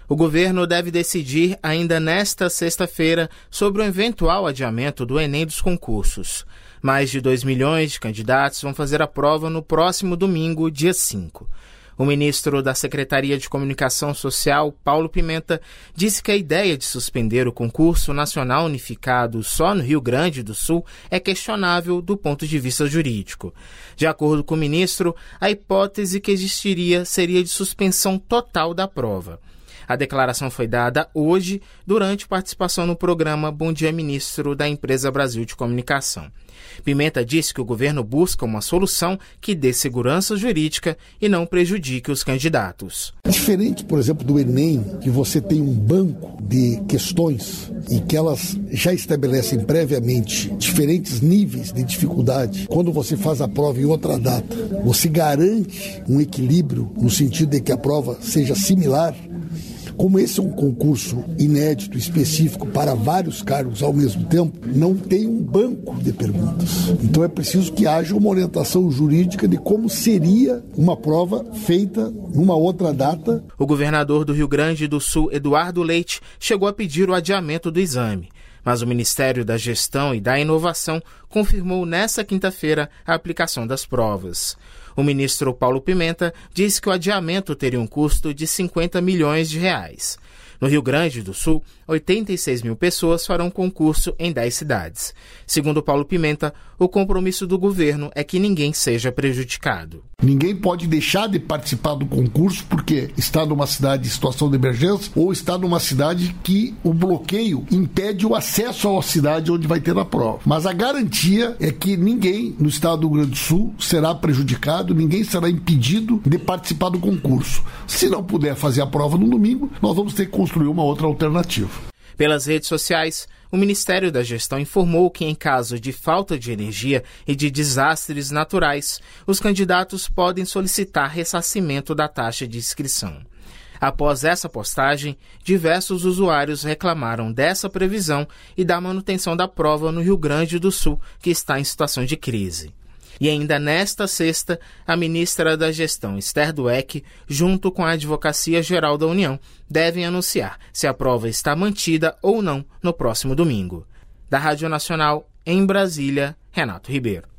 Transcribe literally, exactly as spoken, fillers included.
O governo deve decidir ainda nesta sexta-feira sobre o eventual adiamento do Enem dos concursos. Mais de dois milhões de candidatos vão fazer a prova no próximo domingo, dia cinco. O ministro da Secretaria de Comunicação Social, Paulo Pimenta, disse que a ideia de suspender o concurso nacional unificado só no Rio Grande do Sul é questionável do ponto de vista jurídico. De acordo com o ministro, a hipótese que existiria seria de suspensão total da prova. A declaração foi dada hoje durante participação no programa Bom Dia Ministro da Empresa Brasil de Comunicação. Pimenta disse que o governo busca uma solução que dê segurança jurídica e não prejudique os candidatos. Diferente, por exemplo, do Enem, que você tem um banco de questões e que elas já estabelecem previamente diferentes níveis de dificuldade. Quando você faz a prova em outra data, você garante um equilíbrio no sentido de que a prova seja similar. Como esse é um concurso inédito, específico para vários cargos ao mesmo tempo, não tem um banco de perguntas. Então é preciso que haja uma orientação jurídica de como seria uma prova feita numa outra data. O governador do Rio Grande do Sul, Eduardo Leite, chegou a pedir o adiamento do exame, mas o Ministério da Gestão e da Inovação confirmou nesta quinta-feira a aplicação das provas. O ministro Paulo Pimenta disse que o adiamento teria um custo de cinquenta milhões de reais. No Rio Grande do Sul, oitenta e seis mil pessoas farão concurso em dez cidades. Segundo Paulo Pimenta, o compromisso do governo é que ninguém seja prejudicado. Ninguém pode deixar de participar do concurso porque está numa cidade em situação de emergência ou está numa cidade que o bloqueio impede o acesso à cidade onde vai ter a prova. Mas a garantia é que ninguém no estado do Rio Grande do Sul será prejudicado, ninguém será impedido de participar do concurso. Se não puder fazer a prova no domingo, nós vamos ter que construir uma outra alternativa. Pelas redes sociais, o Ministério da Gestão informou que, em caso de falta de energia e de desastres naturais, os candidatos podem solicitar ressarcimento da taxa de inscrição. Após essa postagem, diversos usuários reclamaram dessa previsão e da manutenção da prova no Rio Grande do Sul, que está em situação de crise. E ainda nesta sexta, a ministra da Gestão, Esther Dweck, junto com a Advocacia Geral da União, devem anunciar se a prova está mantida ou não no próximo domingo. Da Rádio Nacional, em Brasília, Renato Ribeiro.